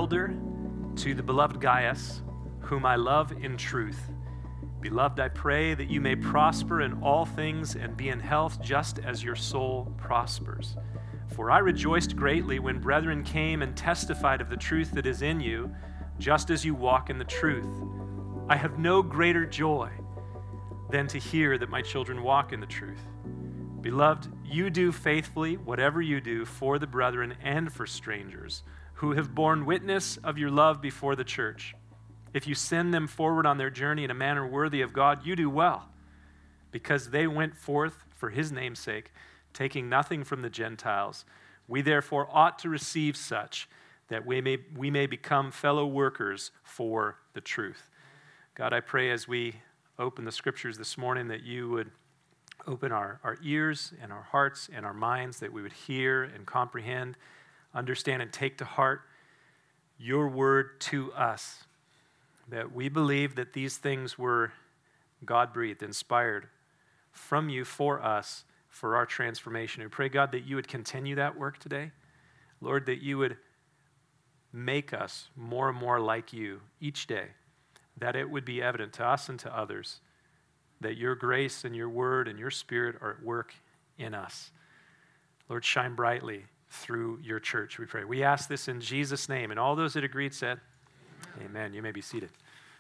elder to the beloved Gaius, whom I love in truth. Beloved, I pray that you may prosper in all things and be in health just as your soul prospers. For I rejoiced greatly when brethren came and testified of the truth that is in you, just as you walk in the truth. I have no greater joy than to hear that my children walk in the truth. Beloved, you do faithfully whatever you do for the brethren and for strangers, who have borne witness of your love before the church. If you send them forward on their journey in a manner worthy of God, you do well, because they went forth for his name's sake, taking nothing from the Gentiles. We therefore ought to receive such, that we may become fellow workers for the truth. God, I pray as we open the scriptures this morning that you would open our ears and our hearts and our minds, that we would hear and comprehend, understand and take to heart your word to us, that we believe that these things were God-breathed, inspired from you for us, for our transformation. We pray, God, that you would continue that work today. Lord, that you would make us more and more like you each day, that it would be evident to us and to others that your grace and your word and your spirit are at work in us. Lord, shine brightly through your church, we pray. We ask this in Jesus' name. And all those that agreed said, Amen. You may be seated.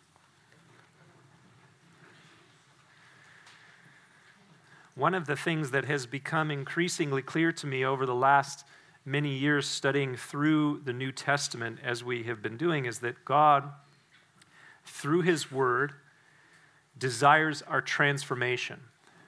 One of the things that has become increasingly clear to me over the last many years studying through the New Testament as we have been doing is that God, through his word, desires our transformation.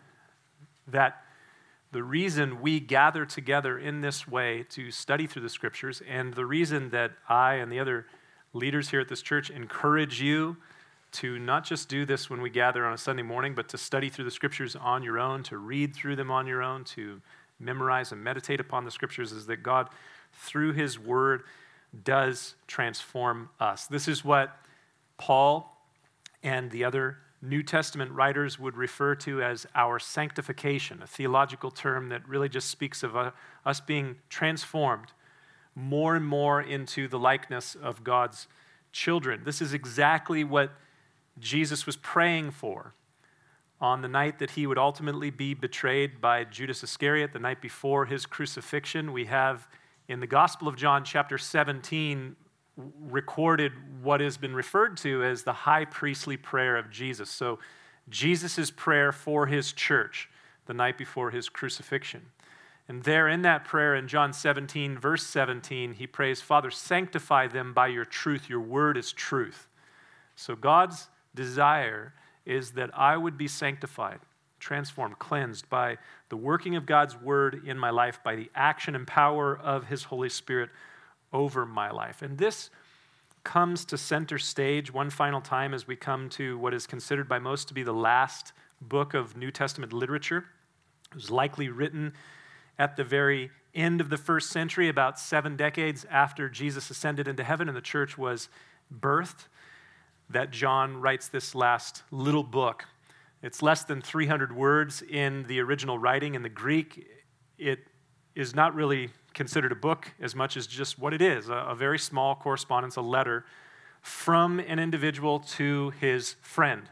That the reason we gather together in this way to study through the scriptures, and the reason that I and the other leaders here at this church encourage you to not just do this when we gather on a Sunday morning, but to study through the scriptures on your own, to read through them on your own, to memorize and meditate upon the scriptures, is that God, through his word, does transform us. This is what Paul and the other New Testament writers would refer to as our sanctification, a theological term that really just speaks of us being transformed more and more into the likeness of God's children. This is exactly what Jesus was praying for on the night that he would ultimately be betrayed by Judas Iscariot, the night before his crucifixion. We have in the Gospel of John chapter 17 recorded what has been referred to as the high priestly prayer of Jesus. So Jesus' prayer for his church the night before his crucifixion. And there in that prayer in John 17, verse 17, he prays, Father, sanctify them by your truth. Your word is truth. So God's desire is that I would be sanctified, transformed, cleansed by the working of God's word in my life, by the action and power of his Holy Spirit over my life. And this comes to center stage one final time as we come to what is considered by most to be the last book of New Testament literature. It was likely written at the very end of the first century, about 7 decades after Jesus ascended into heaven and the church was birthed, that John writes this last little book. It's less than 300 words in the original writing. In the Greek, it is not really considered a book as much as just what it is, a very small correspondence, a letter from an individual to his friend.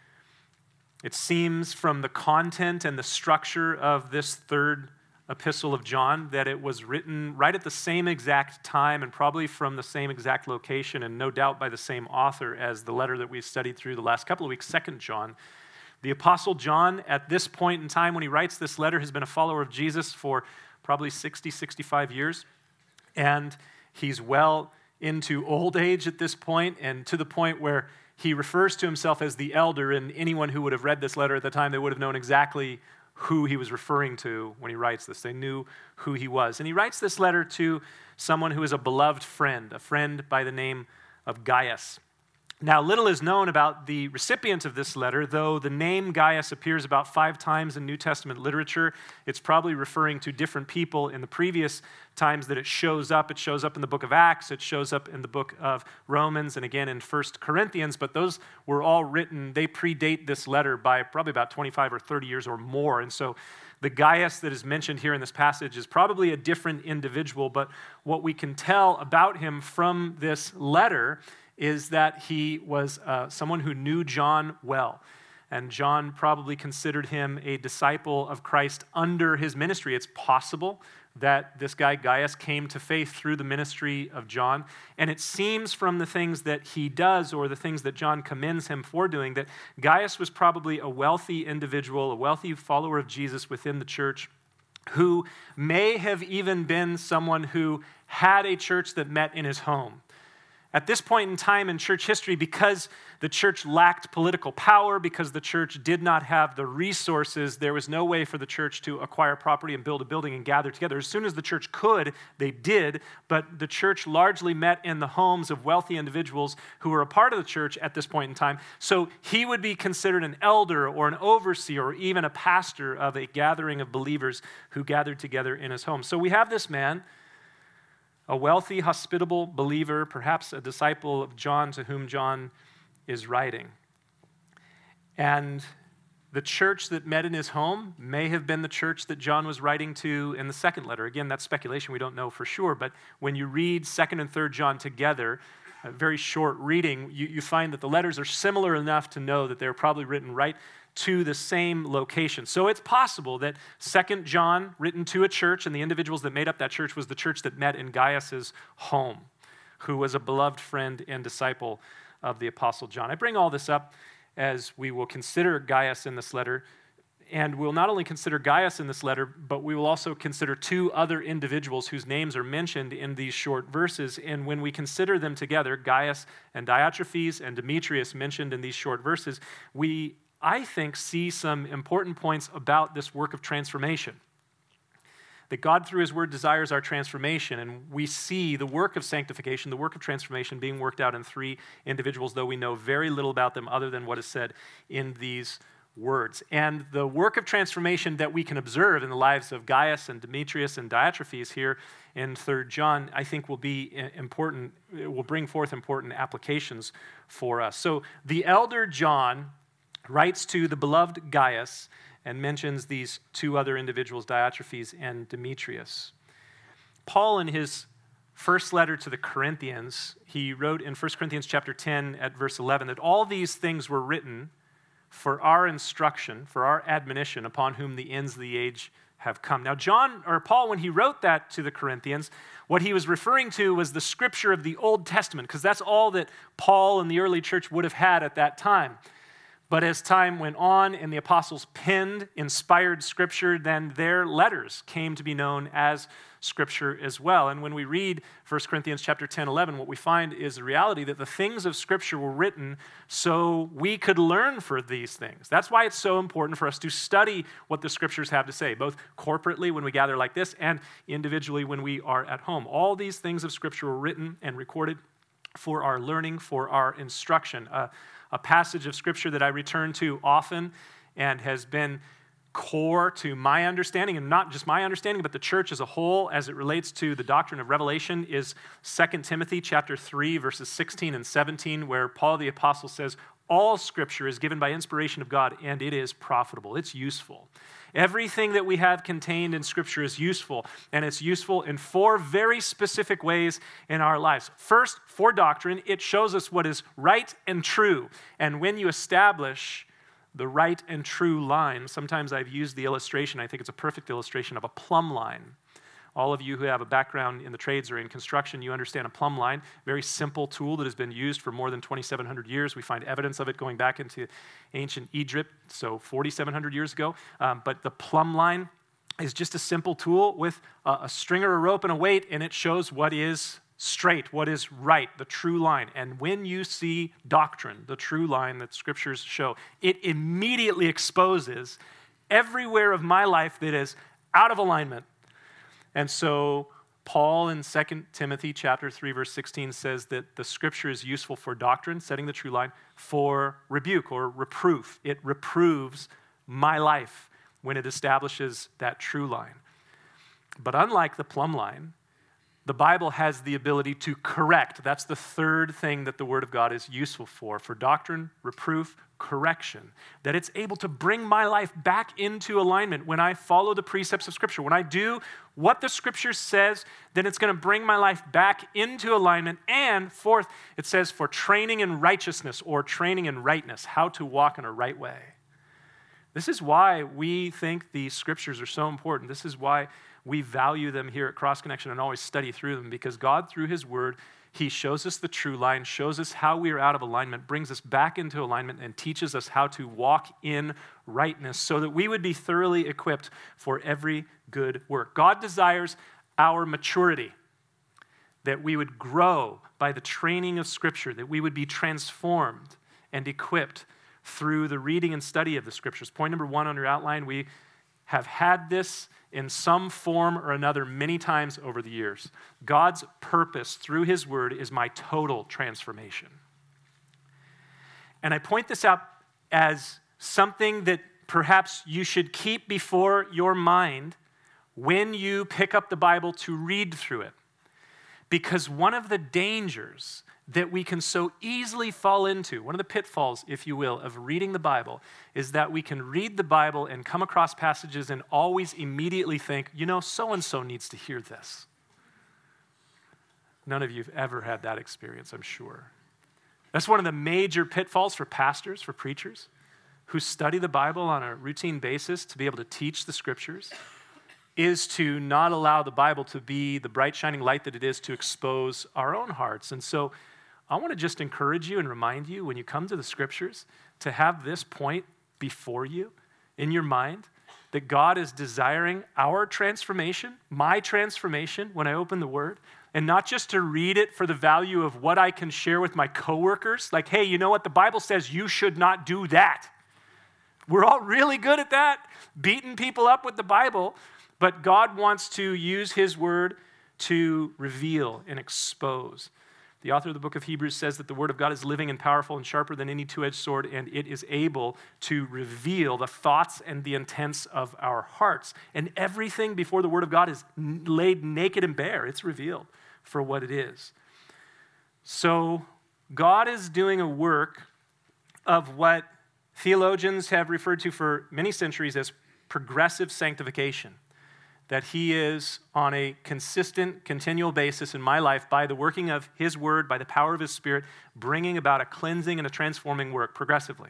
It seems from the content and the structure of this third epistle of John that it was written right at the same exact time and probably from the same exact location and no doubt by the same author as the letter that we studied through the last couple of weeks, 2 John. The Apostle John, at this point in time when he writes this letter, has been a follower of Jesus for probably 60, 65 years, and he's well into old age at this point, and to the point where he refers to himself as the elder, and anyone who would have read this letter at the time, they would have known exactly who he was referring to when he writes this. They knew who he was. And he writes this letter to someone who is a beloved friend, a friend by the name of Gaius. Now, little is known about the recipient of this letter, though the name Gaius appears about 5 times in New Testament literature. It's probably referring to different people in the previous times that it shows up. It shows up in the book of Acts, it shows up in the book of Romans, and again in 1 Corinthians, but those were all written, they predate this letter by probably about 25 or 30 years or more, and so the Gaius that is mentioned here in this passage is probably a different individual, but what we can tell about him from this letter is that he was someone who knew John well. And John probably considered him a disciple of Christ under his ministry. It's possible that this guy Gaius came to faith through the ministry of John. And it seems from the things that he does or the things that John commends him for doing that Gaius was probably a wealthy individual, a wealthy follower of Jesus within the church who may have even been someone who had a church that met in his home. At this point in time in church history, because the church lacked political power, because the church did not have the resources, there was no way for the church to acquire property and build a building and gather together. As soon as the church could, they did, but the church largely met in the homes of wealthy individuals who were a part of the church at this point in time. So he would be considered an elder or an overseer or even a pastor of a gathering of believers who gathered together in his home. So we have this man, a wealthy, hospitable believer, perhaps a disciple of John to whom John is writing. And the church that met in his home may have been the church that John was writing to in the second letter. Again, that's speculation. We don't know for sure. But when you read 2nd and 3rd John together, a very short reading, you find that the letters are similar enough to know that they're probably written right to the same location. So it's possible that 2nd John, written to a church, and the individuals that made up that church was the church that met in Gaius's home, who was a beloved friend and disciple of the Apostle John. I bring all this up as we will consider Gaius in this letter, and we'll not only consider Gaius in this letter, but we will also consider 2 other individuals whose names are mentioned in these short verses. And when we consider them together, Gaius and Diotrephes and Demetrius mentioned in these short verses, we, I think, see some important points about this work of transformation. That God, through his word, desires our transformation, and we see the work of sanctification, the work of transformation being worked out in 3 individuals, though we know very little about them other than what is said in these words. And the work of transformation that we can observe in the lives of Gaius and Demetrius and Diotrephes here in 3rd John, I think will be important, it will bring forth important applications for us. So the elder John writes to the beloved Gaius and mentions these 2 other individuals, Diotrephes and Demetrius. Paul, in his first letter to the Corinthians, he wrote in 1 Corinthians chapter 10 at verse 11 that all these things were written for our instruction, for our admonition, upon whom the ends of the age have come. Now, Paul, when he wrote that to the Corinthians, what he was referring to was the scripture of the Old Testament, because that's all that Paul and the early church would have had at that time. But as time went on and the apostles penned inspired scripture, then their letters came to be known as scripture as well. And when we read 1 Corinthians chapter 10, 11, what we find is the reality that the things of scripture were written so we could learn for these things. That's why it's so important for us to study what the scriptures have to say, both corporately when we gather like this and individually when we are at home. All these things of scripture were written and recorded for our learning, for our instruction. A passage of scripture that I return to often and has been core to my understanding, and not just my understanding, but the church as a whole as it relates to the doctrine of revelation, is 2 Timothy chapter 3, verses 16 and 17, where Paul the apostle says, all scripture is given by inspiration of God, and it is profitable. It's useful. Everything that we have contained in Scripture is useful, and it's useful in 4 very specific ways in our lives. First, for doctrine, it shows us what is right and true. And when you establish the right and true line, sometimes I've used the illustration, I think it's a perfect illustration of a plumb line. All of you who have a background in the trades or in construction, you understand a plumb line, very simple tool that has been used for more than 2,700 years. We find evidence of it going back into ancient Egypt, so 4,700 years ago. But the plumb line is just a simple tool with a string or a rope and a weight, and it shows what is straight, what is right, the true line. And when you see doctrine, the true line that scriptures show, it immediately exposes everywhere of my life that is out of alignment. And so Paul in 2 Timothy chapter 3, verse 16 says that the scripture is useful for doctrine, setting the true line, for rebuke or reproof. It reproves my life when it establishes that true line. But unlike the plumb line, the Bible has the ability to correct. That's the third thing that the Word of God is useful for doctrine, reproof, correction. That it's able to bring my life back into alignment when I follow the precepts of Scripture. When I do what the Scripture says, then it's going to bring my life back into alignment. And fourth, it says for training in righteousness or training in rightness, how to walk in a right way. This is why we think the Scriptures are so important. This is why we value them here at Cross Connection and always study through them, because God, through His Word, He shows us the true line, shows us how we are out of alignment, brings us back into alignment, and teaches us how to walk in rightness so that we would be thoroughly equipped for every good work. God desires our maturity, that we would grow by the training of Scripture, that we would be transformed and equipped through the reading and study of the Scriptures. Point number 1 on your outline, we have had this in some form or another many times over the years. God's purpose through His Word is my total transformation. And I point this out as something that perhaps you should keep before your mind when you pick up the Bible to read through it. Because one of the dangers that we can so easily fall into, one of the pitfalls, if you will, of reading the Bible, is that we can read the Bible and come across passages and always immediately think, so-and-so needs to hear this. None of you have ever had that experience, I'm sure. That's one of the major pitfalls for pastors, for preachers, who study the Bible on a routine basis to be able to teach the Scriptures, is to not allow the Bible to be the bright shining light that it is to expose our own hearts. And so I want to just encourage you and remind you when you come to the Scriptures to have this point before you in your mind, that God is desiring our transformation, my transformation when I open the Word, and not just to read it for the value of what I can share with my coworkers, like, hey, you know what, the Bible says you should not do that. We're all really good at that, beating people up with the Bible, but God wants to use His Word to reveal and expose. The author of the book of Hebrews says that the Word of God is living and powerful and sharper than any two-edged sword, and it is able to reveal the thoughts and the intents of our hearts. And everything before the Word of God is laid naked and bare. It's revealed for what it is. So God is doing a work of what theologians have referred to for many centuries as progressive sanctification. That He is on a consistent, continual basis in my life by the working of His Word, by the power of His Spirit, bringing about a cleansing and a transforming work progressively.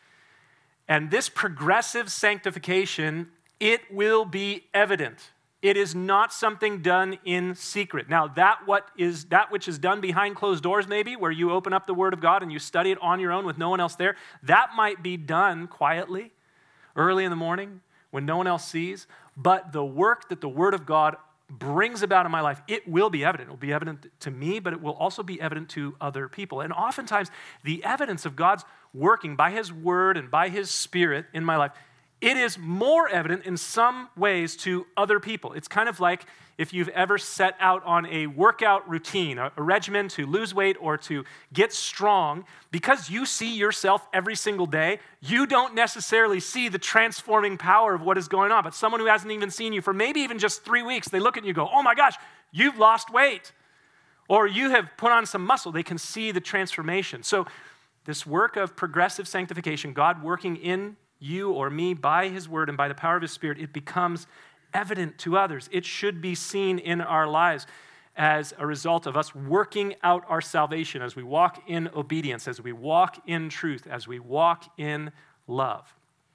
And this progressive sanctification, it will be evident. It is not something done in secret. Now, that which is done behind closed doors maybe, where you open up the Word of God and you study it on your own with no one else there, that might be done quietly, early in the morning, when no one else sees. But the work that the Word of God brings about in my life, it will be evident. It will be evident to me, but it will also be evident to other people. And oftentimes, the evidence of God's working by His Word and by His Spirit in my life, it is more evident in some ways to other people. It's kind of like if you've ever set out on a workout routine, a regimen to lose weight or to get strong. Because you see yourself every single day, you don't necessarily see the transforming power of what is going on. But someone who hasn't even seen you for maybe even just 3 weeks, they look at you and go, oh my gosh, you've lost weight. Or you have put on some muscle. They can see the transformation. So this work of progressive sanctification, God working in you or me by His Word and by the power of His Spirit, it becomes evident to others. It should be seen in our lives as a result of us working out our salvation as we walk in obedience, as we walk in truth, as we walk in love.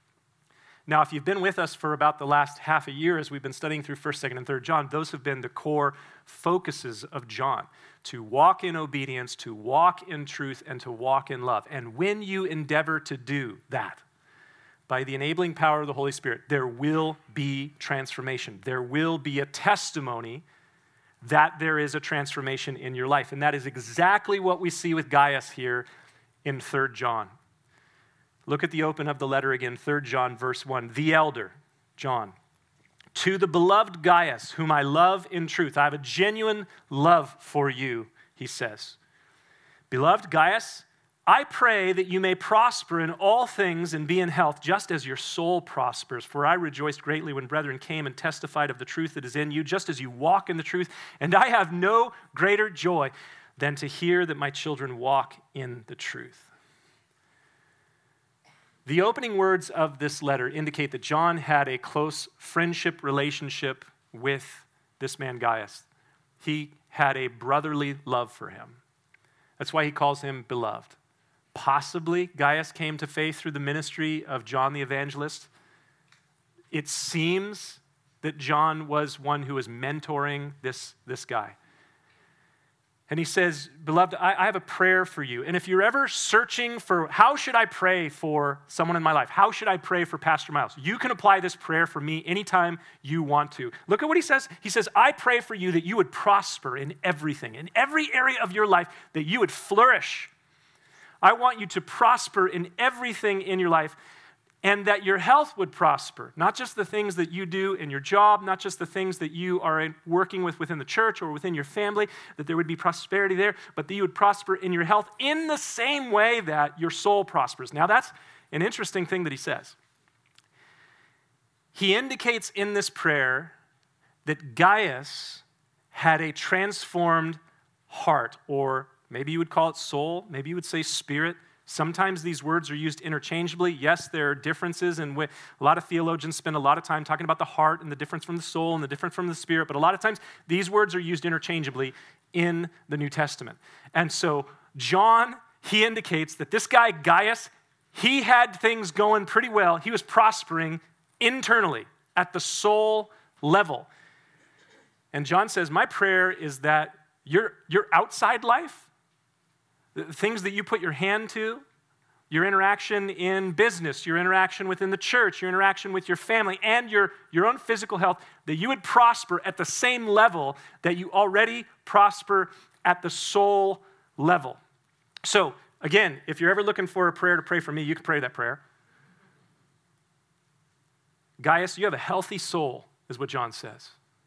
Now, if you've been with us for about the last half a year as we've been studying through 1st, 2nd, and 3rd John, those have been the core focuses of John, to walk in obedience, to walk in truth, and to walk in love. And when you endeavor to do that, by the enabling power of the Holy Spirit, there will be transformation. There will be a testimony that there is a transformation in your life. And that is exactly what we see with Gaius here in 3rd John. Look at the open of the letter again, 3rd John, verse 1. The elder, John, To the beloved Gaius, whom I love in truth. I have a genuine love for you, he says. Beloved Gaius, I pray that you may prosper in all things and be in health, just as your soul prospers. For I rejoiced greatly when brethren came and testified of the truth that is in you, just as you walk in the truth. And I have no greater joy than to hear that my children walk in the truth. The opening words of this letter indicate that John had a close friendship relationship with this man Gaius. He had a brotherly love for him. That's why he calls him beloved. Possibly Gaius came to faith through the ministry of John the Evangelist. It seems that John was one who was mentoring this guy. And he says, beloved, I have a prayer for you. And if you're ever searching for, how should I pray for someone in my life? How should I pray for Pastor Miles? You can apply this prayer for me anytime you want to. Look at what he says. He says, I pray for you that you would prosper in everything, in every area of your life, that you would flourish. I want you to prosper in everything in your life, and that your health would prosper. Not just the things that you do in your job, not just the things that you are working with within the church or within your family, that there would be prosperity there, but that you would prosper in your health in the same way that your soul prospers. Now that's an interesting thing that he says. He indicates in this prayer that Gaius had a transformed heart, or maybe you would call it soul, maybe you would say spirit. Sometimes these words are used interchangeably. Yes, there are differences, and a lot of theologians spend a lot of time talking about the heart and the difference from the soul and the difference from the spirit, but a lot of times these words are used interchangeably in the New Testament. And so John, he indicates that this guy, Gaius, he had things going pretty well. He was prospering internally at the soul level. And John says, my prayer is that your outside life, the things that you put your hand to, your interaction in business, your interaction within the church, your interaction with your family, and your own physical health, that you would prosper at the same level that you already prosper at the soul level. So, again, if you're ever looking for a prayer to pray for me, you can pray that prayer. Gaius, you have a healthy soul, is what John says.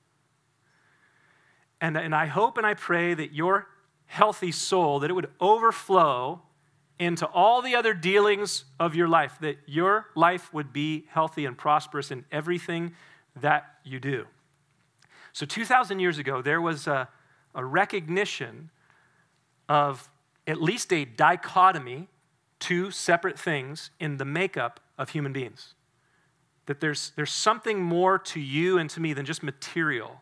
And I hope and I pray that your healthy soul, that it would overflow into all the other dealings of your life, that your life would be healthy and prosperous in everything that you do. So 2,000 years ago, there was a recognition of at least a dichotomy, two separate things in the makeup of human beings. That there's something more to you and to me than just material.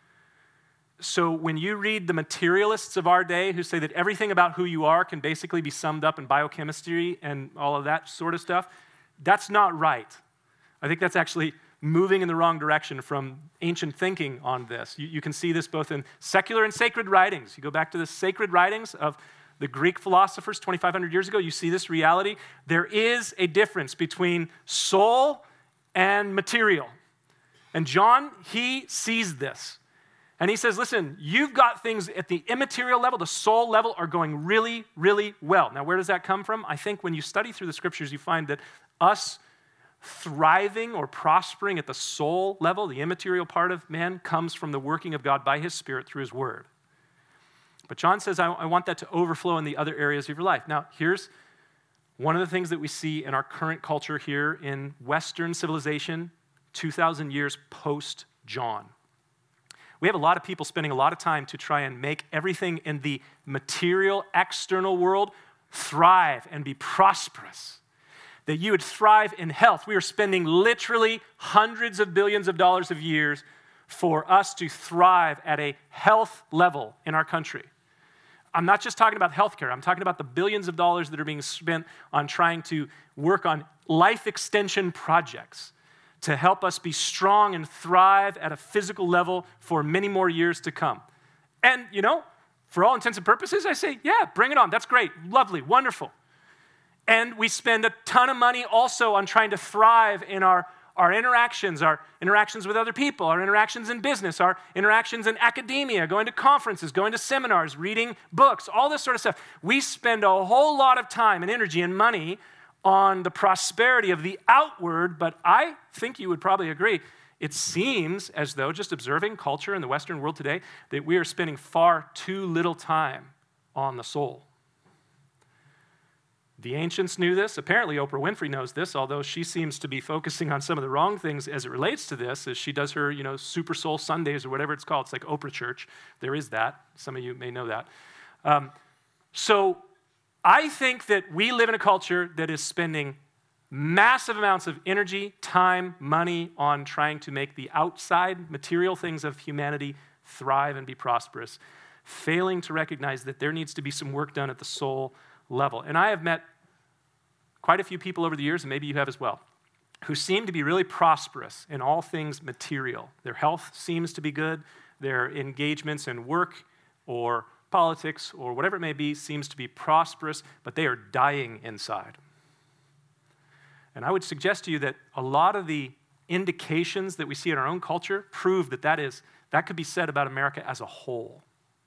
So when you read the materialists of our day who say that everything about who you are can basically be summed up in biochemistry and all of that sort of stuff, that's not right. I think that's actually moving in the wrong direction from ancient thinking on this. You can see this both in secular and sacred writings. You go back to the sacred writings of the Greek philosophers 2,500 years ago, you see this reality. There is a difference between soul and material. And John, he sees this. And he says, listen, you've got things at the immaterial level, the soul level, are going really, really well. Now, where does that come from? I think when you study through the scriptures, you find that us thriving or prospering at the soul level, the immaterial part of man, comes from the working of God by his Spirit through his word. But John says, I want that to overflow in the other areas of your life. Now, here's one of the things that we see in our current culture here in Western civilization, 2,000 years post-John. We have a lot of people spending a lot of time to try and make everything in the material, external world thrive and be prosperous. That you would thrive in health. We are spending literally hundreds of billions of dollars of years for us to thrive at a health level in our country. I'm not just talking about healthcare. I'm talking about the billions of dollars that are being spent on trying to work on life extension projects to help us be strong and thrive at a physical level for many more years to come. And, for all intents and purposes, I say, yeah, bring it on. That's great, lovely, wonderful. And we spend a ton of money also on trying to thrive in our interactions with other people, our interactions in business, our interactions in academia, going to conferences, going to seminars, reading books, all this sort of stuff. We spend a whole lot of time and energy and money on the prosperity of the outward, but I think you would probably agree, It seems as though, just observing culture in the Western world today, that we are spending far too little time on the soul. The ancients knew this. Apparently, Oprah Winfrey knows this, although she seems to be focusing on some of the wrong things as it relates to this, as she does her, Super Soul Sundays or whatever it's called. It's like Oprah Church. There is that. Some of you may know that. So I think that we live in a culture that is spending massive amounts of energy, time, money on trying to make the outside material things of humanity thrive and be prosperous, failing to recognize that there needs to be some work done at the soul level. And I have met quite a few people over the years, and maybe you have as well, who seem to be really prosperous in all things material. Their health seems to be good. Their engagements in work or politics or whatever it may be seems to be prosperous, but they are dying inside. And I would suggest to you that a lot of the indications that we see in our own culture prove that could be said about America as a whole.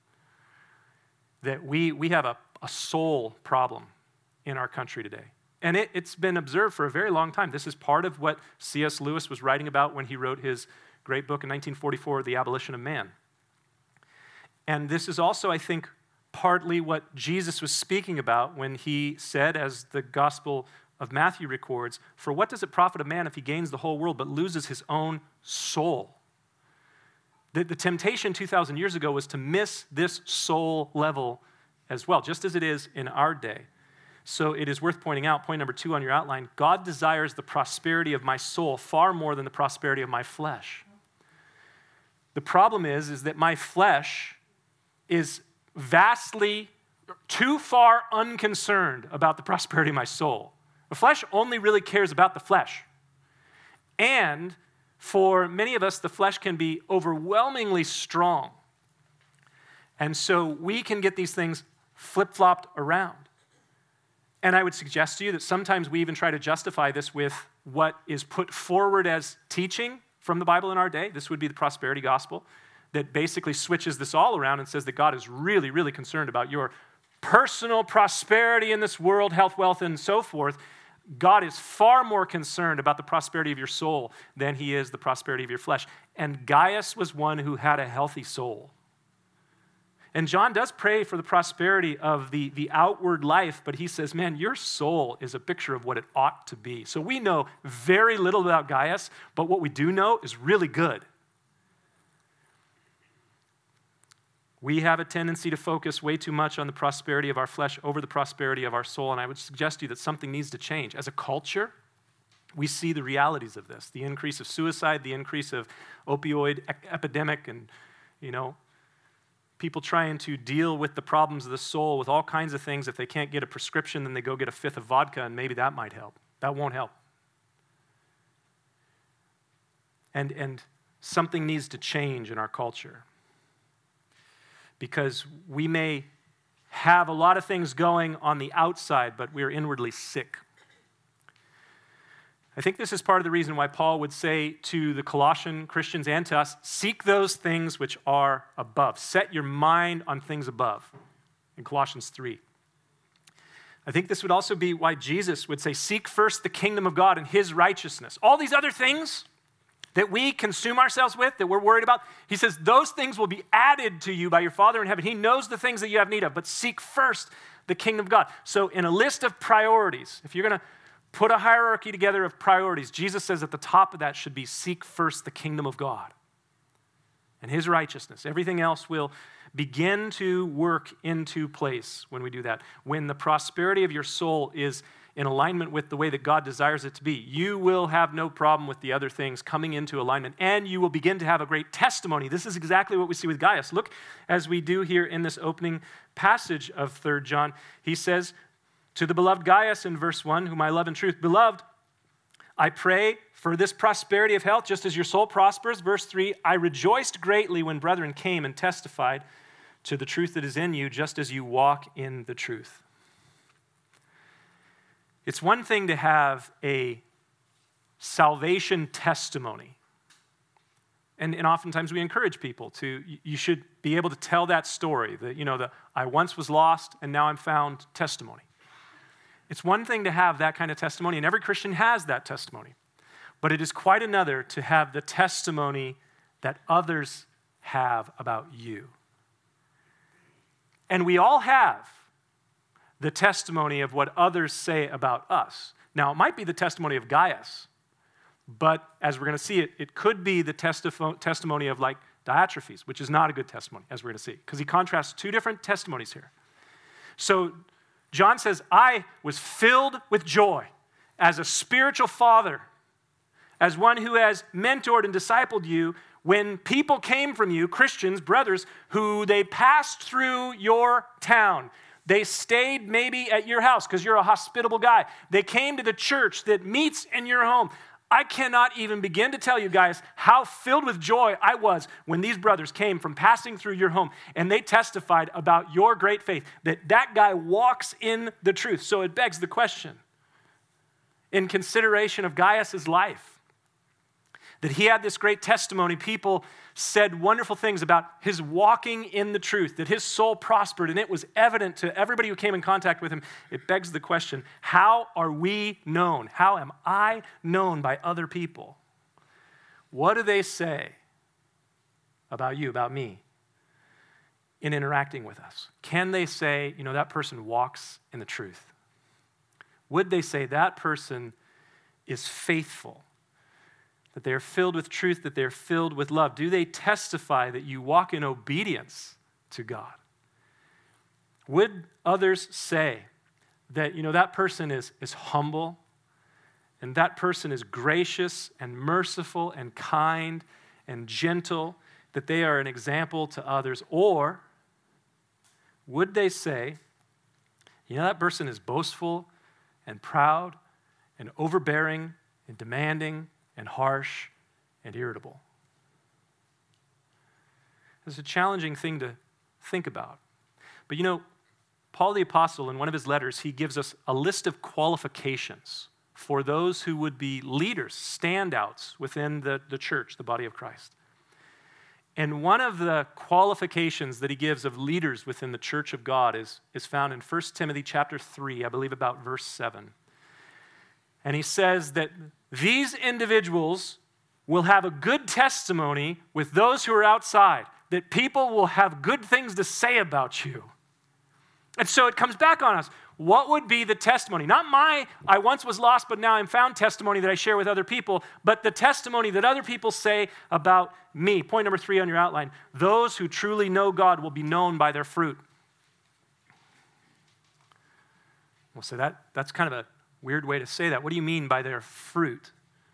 That we have a soul problem in our country today. And it's been observed for a very long time. This is part of what C.S. Lewis was writing about when he wrote his great book in 1944, The Abolition of Man. And this is also, I think, partly what Jesus was speaking about when he said, as the Gospel of Matthew records, "For what does it profit a man if he gains the whole world but loses his own soul?" The temptation 2,000 years ago was to miss this soul level as well, just as it is in our day. So it is worth pointing out, point number 2 on your outline, God desires the prosperity of my soul far more than the prosperity of my flesh. The problem is that my flesh is vastly, too far unconcerned about the prosperity of my soul. The flesh only really cares about the flesh. And for many of us, the flesh can be overwhelmingly strong. And so we can get these things flip-flopped around. And I would suggest to you that sometimes we even try to justify this with what is put forward as teaching from the Bible in our day. This would be the prosperity gospel that basically switches this all around and says that God is really, really concerned about your personal prosperity in this world, health, wealth, and so forth. God is far more concerned about the prosperity of your soul than he is the prosperity of your flesh. And Gaius was one who had a healthy soul. And John does pray for the prosperity of the outward life, but he says, man, your soul is a picture of what it ought to be. So we know very little about Gaius, but what we do know is really good. We have a tendency to focus way too much on the prosperity of our flesh over the prosperity of our soul, and I would suggest to you that something needs to change. As a culture, we see the realities of this, the increase of suicide, the increase of opioid epidemic, and, people trying to deal with the problems of the soul with all kinds of things. If they can't get a prescription, then they go get a fifth of vodka, and maybe that might help. That won't help. And something needs to change in our culture. Because we may have a lot of things going on the outside, but we're inwardly sick. I think this is part of the reason why Paul would say to the Colossian Christians and to us, seek those things which are above. Set your mind on things above, in Colossians 3. I think this would also be why Jesus would say, seek first the kingdom of God and his righteousness. All these other things that we consume ourselves with, that we're worried about, he says, those things will be added to you by your Father in heaven. He knows the things that you have need of, but seek first the kingdom of God. So in a list of priorities, if you're going to put a hierarchy together of priorities, Jesus says at the top of that should be seek first the kingdom of God and his righteousness. Everything else will begin to work into place when we do that. When the prosperity of your soul is in alignment with the way that God desires it to be, you will have no problem with the other things coming into alignment, and you will begin to have a great testimony. This is exactly what we see with Gaius. Look, as we do here in this opening passage of 3 John, he says, to the beloved Gaius in verse 1, whom I love in truth, beloved, I pray for this prosperity of health, just as your soul prospers. Verse 3, I rejoiced greatly when brethren came and testified to the truth that is in you, just as you walk in the truth. It's one thing to have a salvation testimony. And oftentimes we encourage people to, you should be able to tell that story, the I once was lost and now I'm found testimony. It's one thing to have that kind of testimony, and every Christian has that testimony. But it is quite another to have the testimony that others have about you. And we all have the testimony of what others say about us. Now, it might be the testimony of Gaius, but as we're going to see, it could be the testimony of like Diotrephes, which is not a good testimony, as we're going to see, because he contrasts two different testimonies here. So John says, I was filled with joy as a spiritual father, as one who has mentored and discipled you when people came from you, Christians, brothers, who they passed through your town. They stayed maybe at your house because you're a hospitable guy. They came to the church that meets in your home. I cannot even begin to tell you guys how filled with joy I was when these brothers came from passing through your home and they testified about your great faith, that guy walks in the truth. So it begs the question, in consideration of Gaius' life, that he had this great testimony. People said wonderful things about his walking in the truth, that his soul prospered, and it was evident to everybody who came in contact with him. It begs the question, how are we known? How am I known by other people? What do they say about you, about me, in interacting with us? Can they say, that person walks in the truth? Would they say that person is faithful? That they're filled with truth, that they're filled with love? Do they testify that you walk in obedience to God? Would others say that, that person is humble, and that person is gracious and merciful and kind and gentle, that they are an example to others? Or would they say, that person is boastful and proud and overbearing and demanding and harsh and irritable? It's a challenging thing to think about. But Paul the Apostle, in one of his letters, he gives us a list of qualifications for those who would be leaders, standouts within the church, the body of Christ. And one of the qualifications that he gives of leaders within the church of God is found in 1 Timothy chapter 3, I believe about verse 7. And he says that these individuals will have a good testimony with those who are outside, that people will have good things to say about you. And so it comes back on us. What would be the testimony? Not my, I once was lost, but now I'm found testimony that I share with other people, but the testimony that other people say about me. Point number 3 on your outline. Those who truly know God will be known by their fruit. Well, so that's kind of a weird way to say that. What do you mean by their fruit?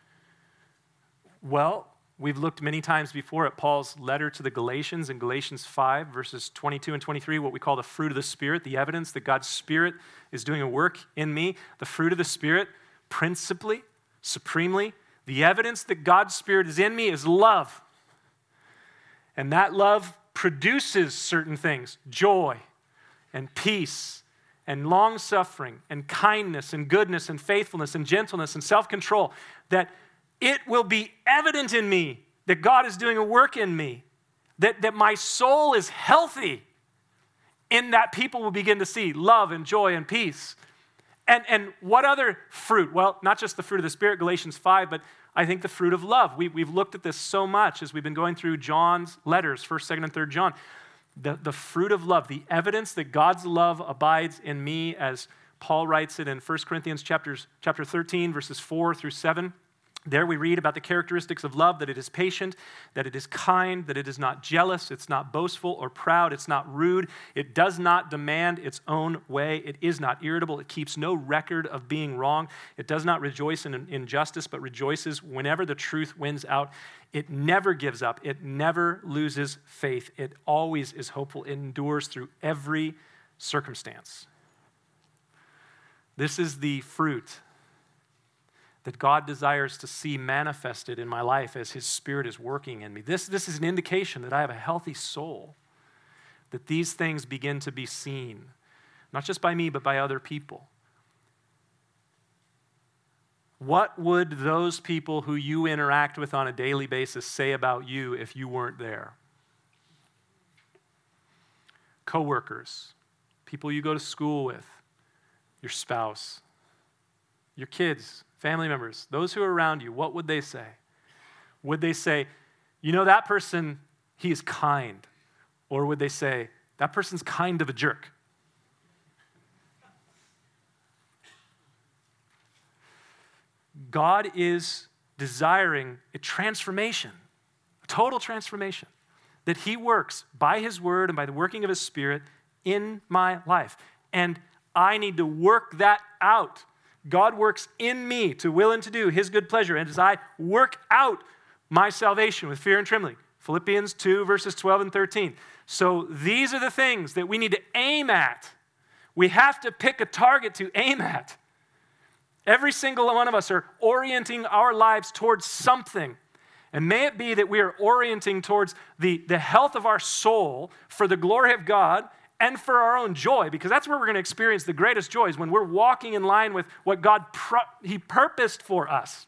Well, we've looked many times before at Paul's letter to the Galatians in Galatians 5, verses 22 and 23, what we call the fruit of the Spirit, the evidence that God's Spirit is doing a work in me. The fruit of the Spirit, principally, supremely, the evidence that God's Spirit is in me is love. And that love produces certain things, joy and peace and long-suffering, and kindness, and goodness, and faithfulness, and gentleness, and self-control, that it will be evident in me that God is doing a work in me, that my soul is healthy, in that people will begin to see love and joy and peace. And what other fruit? Well, not just the fruit of the Spirit, Galatians 5, but I think the fruit of love. We've looked at this so much as we've been going through John's letters, 1st, 2nd, and 3rd John. The fruit of love, the evidence that God's love abides in me, as Paul writes it in 1 Corinthians chapter 13, verses 4 through 7. There we read about the characteristics of love, that it is patient, that it is kind, that it is not jealous, it's not boastful or proud, it's not rude, it does not demand its own way, it is not irritable, it keeps no record of being wrong, it does not rejoice in injustice, but rejoices whenever the truth wins out. It never gives up, it never loses faith, it always is hopeful, it endures through every circumstance. This is the fruit that God desires to see manifested in my life as His Spirit is working in me. This is an indication that I have a healthy soul, that these things begin to be seen, not just by me, but by other people. What would those people who you interact with on a daily basis say about you if you weren't there? Coworkers, people you go to school with, your spouse, your kids, family members, those who are around you, what would they say? Would they say, you know, that person, he is kind? Or would they say, that person's kind of a jerk? God is desiring a transformation, a total transformation, that he works by his word and by the working of his Spirit in my life. And I need to work that out. God works in me to will and to do his good pleasure. And as I work out my salvation with fear and trembling, Philippians 2, verses 12 and 13. So these are the things that we need to aim at. We have to pick a target to aim at. Every single one of us are orienting our lives towards something. And may it be that we are orienting towards the health of our soul for the glory of God and for our own joy, because that's where we're going to experience the greatest joys, when we're walking in line with what God he purposed for us.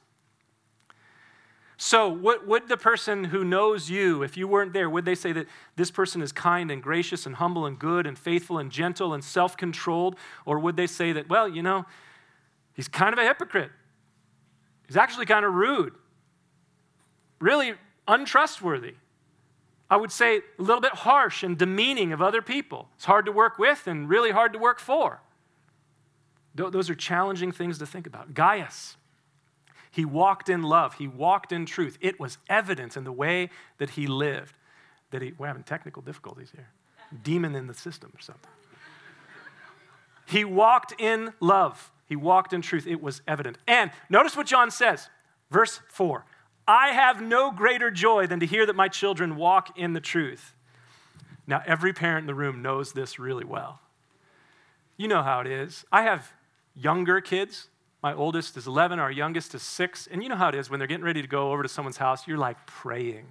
So would the person who knows you, if you weren't there, would they say that this person is kind and gracious and humble and good and faithful and gentle and self-controlled? Or would they say that, well, you know, he's kind of a hypocrite. He's actually kind of rude, really untrustworthy. I would say a little bit harsh and demeaning of other people. It's hard to work with and really hard to work for. Those are challenging things to think about. Gaius, he walked in love. He walked in truth. It was evident in the way that he lived. We're having technical difficulties here. Demon in the system or something. He walked in love. He walked in truth. It was evident. And notice what John says, verse 4. I have no greater joy than to hear that my children walk in the truth. Now, every parent in the room knows this really well. You know how it is. I have younger kids. My oldest is 11, our youngest is 6. And you know how it is when they're getting ready to go over to someone's house, you're like praying.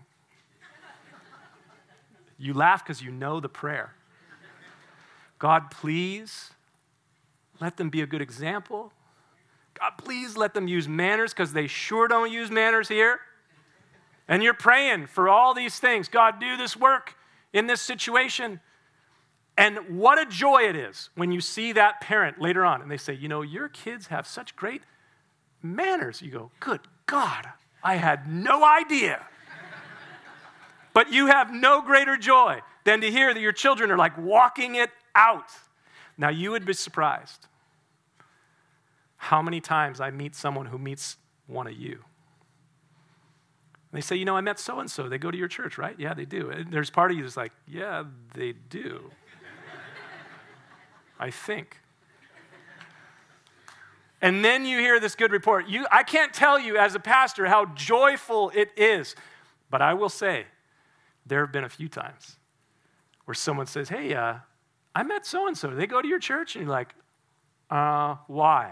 You laugh because you know the prayer. God, please let them be a good example. God, please let them use manners, because they sure don't use manners here. And you're praying for all these things. God, do this work in this situation. And what a joy it is when you see that parent later on and they say, you know, your kids have such great manners. You go, good God, I had no idea. But you have no greater joy than to hear that your children are like walking it out. Now, you would be surprised how many times I meet someone who meets one of you. They say, you know, I met so-and-so. They go to your church, right? Yeah, they do. And there's part of you that's like, yeah, they do. I think. And then you hear this good report. I can't tell you as a pastor how joyful it is. But I will say, there have been a few times where someone says, hey, I met so-and-so. Do they go to your church? And you're like, why?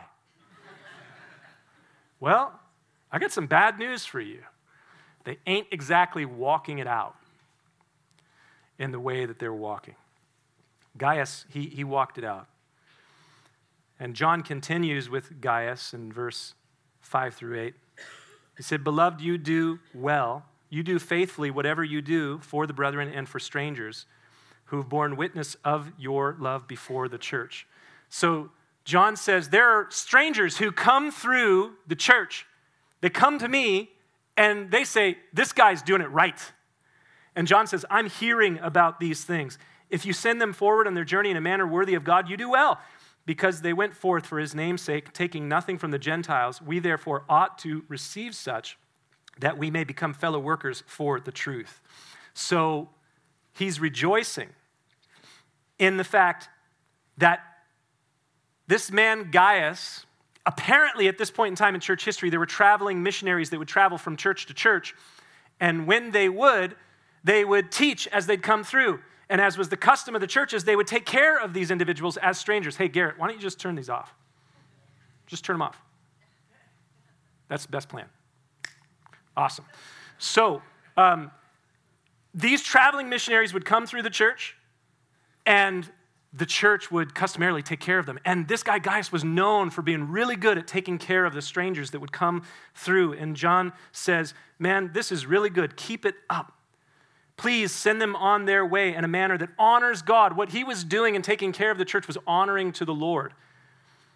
Well, I got some bad news for you. They ain't exactly walking it out in the way that they're walking. Gaius, he walked it out. And John continues with Gaius in verse 5 through 8. He said, beloved, you do well. You do faithfully whatever you do for the brethren and for strangers who have borne witness of your love before the church. So John says there are strangers who come through the church. They come to me and they say, this guy's doing it right. And John says, I'm hearing about these things. If you send them forward on their journey in a manner worthy of God, you do well, because they went forth for his name's sake, taking nothing from the Gentiles. We therefore ought to receive such, that we may become fellow workers for the truth. So he's rejoicing in the fact that this man Gaius, apparently at this point in time in church history, there were traveling missionaries that would travel from church to church. And when they would teach as they'd come through. And as was the custom of the churches, they would take care of these individuals as strangers. Hey, Garrett, why don't you just turn these off? Just turn them off. That's the best plan. Awesome. So these traveling missionaries would come through the church, and the church would customarily take care of them. And this guy, Gaius, was known for being really good at taking care of the strangers that would come through. And John says, man, this is really good. Keep it up. Please send them on their way in a manner that honors God. What he was doing in taking care of the church was honoring to the Lord.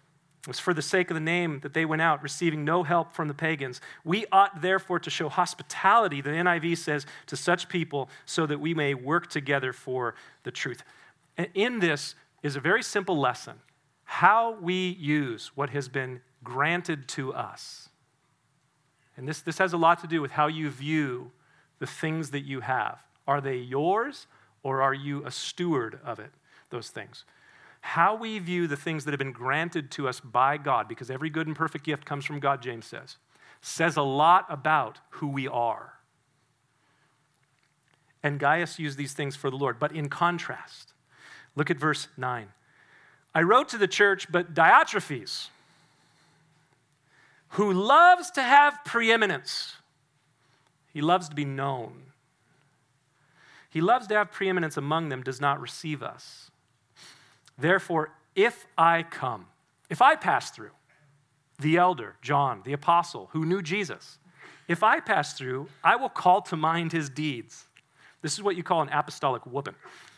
It was for the sake of the name that they went out, receiving no help from the pagans. We ought therefore to show hospitality, the NIV says, to such people so that we may work together for the truth. And in this is a very simple lesson. How we use what has been granted to us. And this has a lot to do with how you view the things that you have. Are they yours or are you a steward of it, those things? How we view the things that have been granted to us by God, because every good and perfect gift comes from God, James says a lot about who we are. And Gaius used these things for the Lord. But in contrast, look at verse 9. I wrote to the church, but Diotrephes, who loves to have preeminence, he loves to be known. He loves to have preeminence among them, does not receive us. Therefore, if I pass through, the elder, John, the apostle, who knew Jesus, if I pass through, I will call to mind his deeds. This is what you call an apostolic whooping.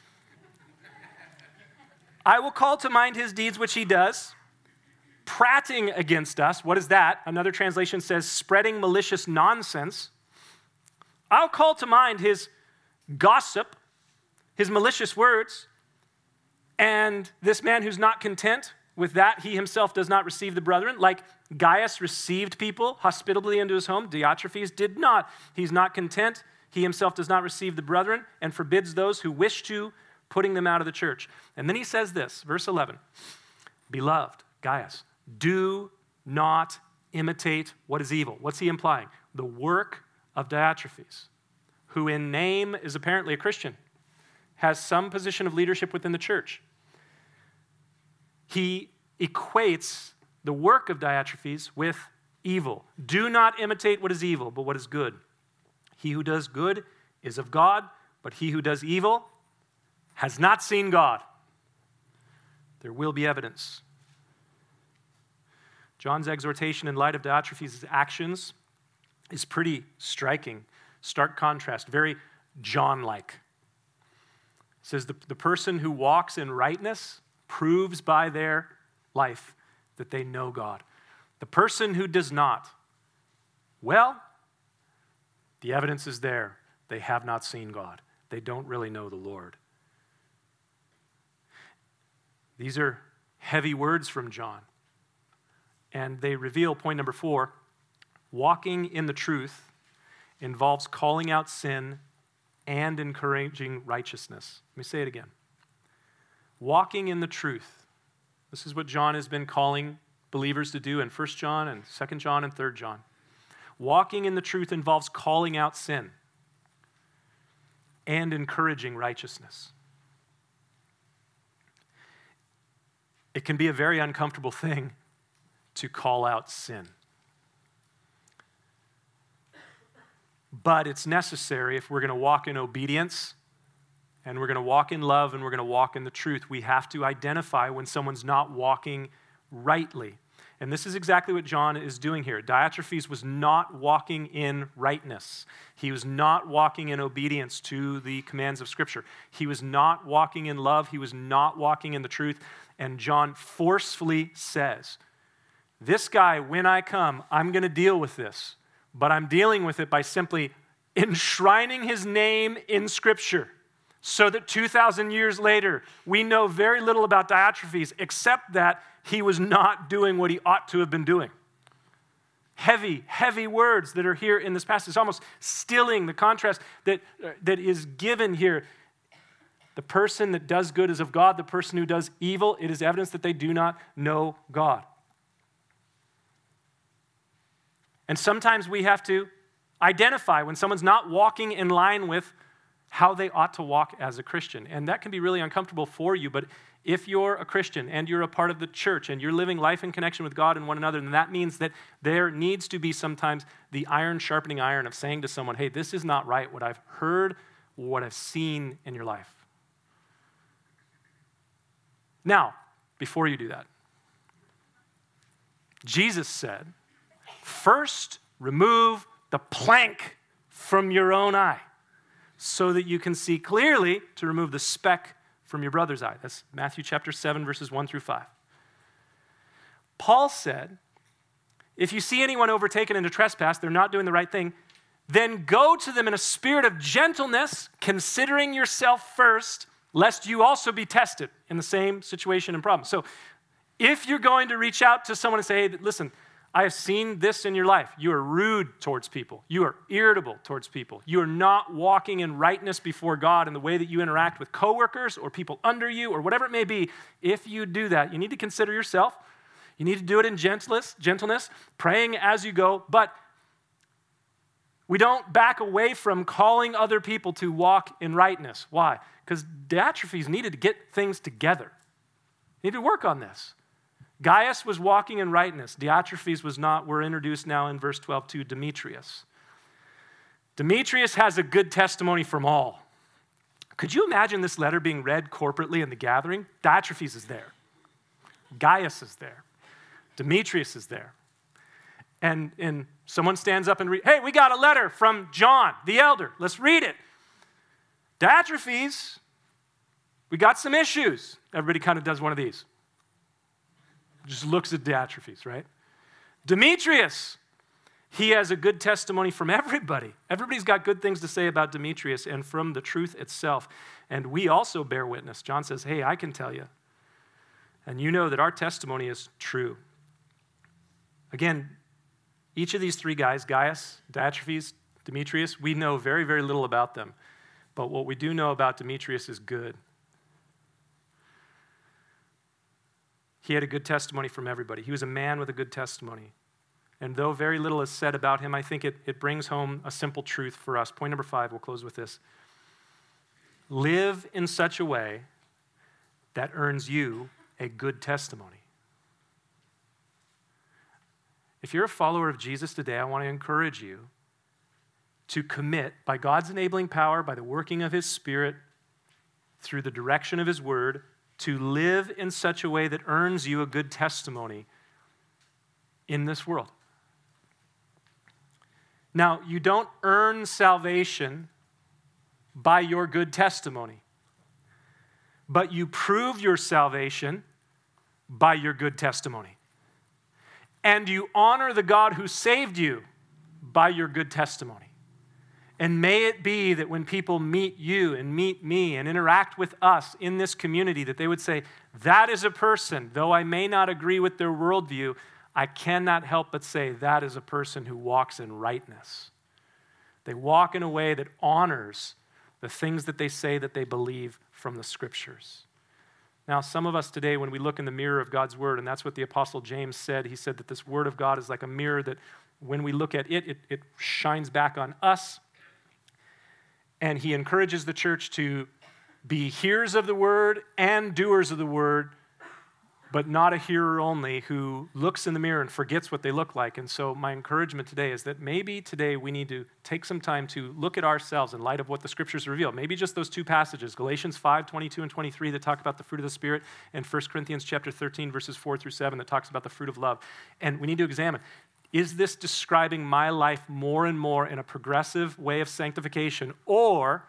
I will call to mind his deeds, which he does, prating against us. What is that? Another translation says spreading malicious nonsense. I'll call to mind his gossip, his malicious words. And this man who's not content with that, he himself does not receive the brethren. Like Gaius received people hospitably into his home, Diotrephes did not. He's not content. He himself does not receive the brethren and forbids those who wish to, putting them out of the church. And then he says this, verse 11, Beloved, Gaius, do not imitate what is evil. What's he implying? The work of Diotrephes, who in name is apparently a Christian, has some position of leadership within the church. He equates the work of Diotrephes with evil. Do not imitate what is evil, but what is good. He who does good is of God, but he who does evil has not seen God. There will be evidence. John's exhortation in light of Diotrephes' actions is pretty striking. Stark contrast, very John-like. It says the person who walks in rightness proves by their life that they know God. The person who does not, well, the evidence is there. They have not seen God. They don't really know the Lord. These are heavy words from John. And they reveal point number 4, walking in the truth involves calling out sin and encouraging righteousness. Let me say it again. Walking in the truth. This is what John has been calling believers to do in 1 John and 2 John and 3 John. Walking in the truth involves calling out sin and encouraging righteousness. It can be a very uncomfortable thing to call out sin. But it's necessary if we're going to walk in obedience and we're going to walk in love and we're going to walk in the truth. We have to identify when someone's not walking rightly. And this is exactly what John is doing here. Diotrephes was not walking in rightness. He was not walking in obedience to the commands of Scripture. He was not walking in love. He was not walking in the truth. And John forcefully says, this guy, when I come, I'm going to deal with this. But I'm dealing with it by simply enshrining his name in Scripture so that 2,000 years later, we know very little about Diotrephes except that he was not doing what he ought to have been doing. Heavy, heavy words that are here in this passage. It's almost stilling the contrast that is given here. The person that does good is of God. The person who does evil, it is evidence that they do not know God. And sometimes we have to identify when someone's not walking in line with how they ought to walk as a Christian. And that can be really uncomfortable for you, but if you're a Christian and you're a part of the church and you're living life in connection with God and one another, then that means that there needs to be sometimes the iron sharpening iron of saying to someone, hey, this is not right, what I've heard, what I've seen in your life. Now, before you do that, Jesus said, first remove the plank from your own eye so that you can see clearly to remove the speck from your brother's eye. That's Matthew chapter 7, verses 1 through 5. Paul said, if you see anyone overtaken in a trespass, they're not doing the right thing, then go to them in a spirit of gentleness, considering yourself first, lest you also be tested in the same situation and problem. So if you're going to reach out to someone and say, hey, listen, I have seen this in your life. You are rude towards people. You are irritable towards people. You are not walking in rightness before God in the way that you interact with coworkers or people under you or whatever it may be. If you do that, you need to consider yourself. You need to do it in gentleness, praying as you go, but we don't back away from calling other people to walk in rightness. Why? Because Diotrephes needed to get things together. He needed to work on this. Gaius was walking in rightness. Diotrephes was not. We're introduced now in verse 12 to Demetrius. Demetrius has a good testimony from all. Could you imagine this letter being read corporately in the gathering? Diotrephes is there. Gaius is there. Demetrius is there. And someone stands up and reads, hey, we got a letter from John, the elder. Let's read it. Diotrephes, we got some issues. Everybody kind of does one of these. Just looks at Diotrephes, right? Demetrius, he has a good testimony from everybody. Everybody's got good things to say about Demetrius and from the truth itself. And we also bear witness. John says, hey, I can tell you. And you know that our testimony is true. Again, each of these three guys, Gaius, Diotrephes, Demetrius, we know very, very little about them. But what we do know about Demetrius is good. He had a good testimony from everybody. He was a man with a good testimony. And though very little is said about him, I think it brings home a simple truth for us. Point number 5, we'll close with this. Live in such a way that earns you a good testimony. If you're a follower of Jesus today, I want to encourage you to commit by God's enabling power, by the working of his Spirit, through the direction of his word, to live in such a way that earns you a good testimony in this world. Now, you don't earn salvation by your good testimony, but you prove your salvation by your good testimony. And you honor the God who saved you by your good testimony. And may it be that when people meet you and meet me and interact with us in this community, that they would say, that is a person, though I may not agree with their worldview, I cannot help but say that is a person who walks in rightness. They walk in a way that honors the things that they say that they believe from the scriptures. Now, some of us today, when we look in the mirror of God's word, and that's what the Apostle James said, he said that this word of God is like a mirror that when we look at it, it shines back on us. And he encourages the church to be hearers of the word and doers of the word, but not a hearer only who looks in the mirror and forgets what they look like. And so my encouragement today is that maybe today we need to take some time to look at ourselves in light of what the scriptures reveal. Maybe just those two passages, Galatians 5:22 and 23 that talk about the fruit of the Spirit, and 1 Corinthians chapter 13, verses 4 through 7 that talks about the fruit of love. And we need to examine, is this describing my life more and more in a progressive way of sanctification, or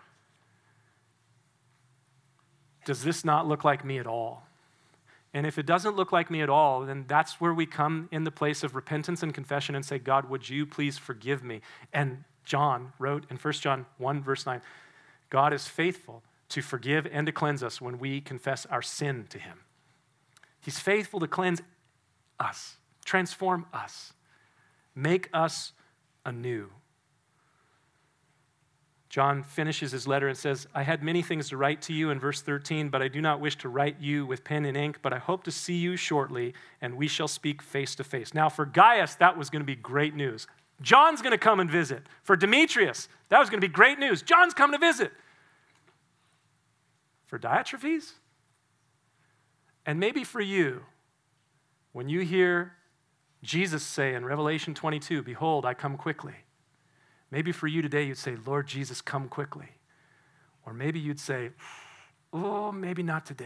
does this not look like me at all? And if it doesn't look like me at all, then that's where we come in the place of repentance and confession and say, God, would you please forgive me? And John wrote in 1 John 1, verse 9, God is faithful to forgive and to cleanse us when we confess our sin to him. He's faithful to cleanse us, transform us, make us anew. John finishes his letter and says, I had many things to write to you in verse 13, but I do not wish to write you with pen and ink, but I hope to see you shortly, and we shall speak face to face. Now, for Gaius, that was going to be great news. John's going to come and visit. For Demetrius, that was going to be great news. John's come to visit. For Diotrephes, and maybe for you, when you hear Jesus say in Revelation 22, behold, I come quickly. Maybe for you today, you'd say, Lord Jesus, come quickly. Or maybe you'd say, oh, maybe not today.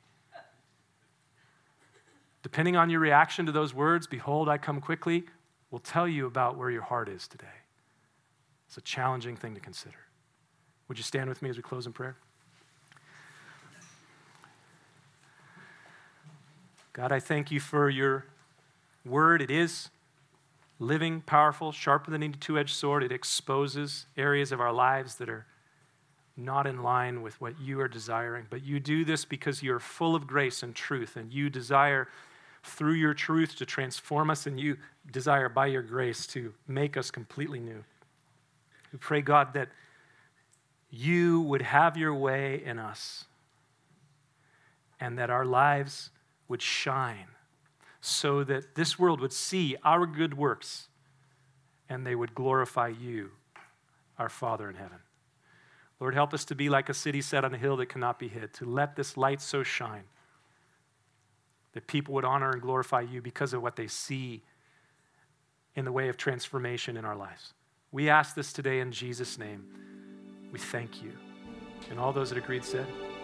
Depending on your reaction to those words, behold, I come quickly, will tell you about where your heart is today. It's a challenging thing to consider. Would you stand with me as we close in prayer? God, I thank you for your word, it is living, powerful, sharper than any two-edged sword. It exposes areas of our lives that are not in line with what you are desiring. But you do this because you're full of grace and truth, and you desire through your truth to transform us, and you desire by your grace to make us completely new. We pray, God, that you would have your way in us and that our lives would shine so that this world would see our good works and they would glorify you, our Father in heaven. Lord, help us to be like a city set on a hill that cannot be hid, to let this light so shine that people would honor and glorify you because of what they see in the way of transformation in our lives. We ask this today in Jesus' name. We thank you. And all those that agreed said,